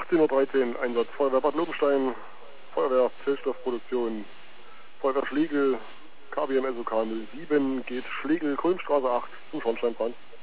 18:13 Uhr, Einsatz Feuerwehr Bad Lobenstein, Feuerwehr Zellstoffproduktion, Feuerwehr Schlegel, KBM SOK 07, geht Schlegel, Kulmstraße 8 zum Schornsteinbrand.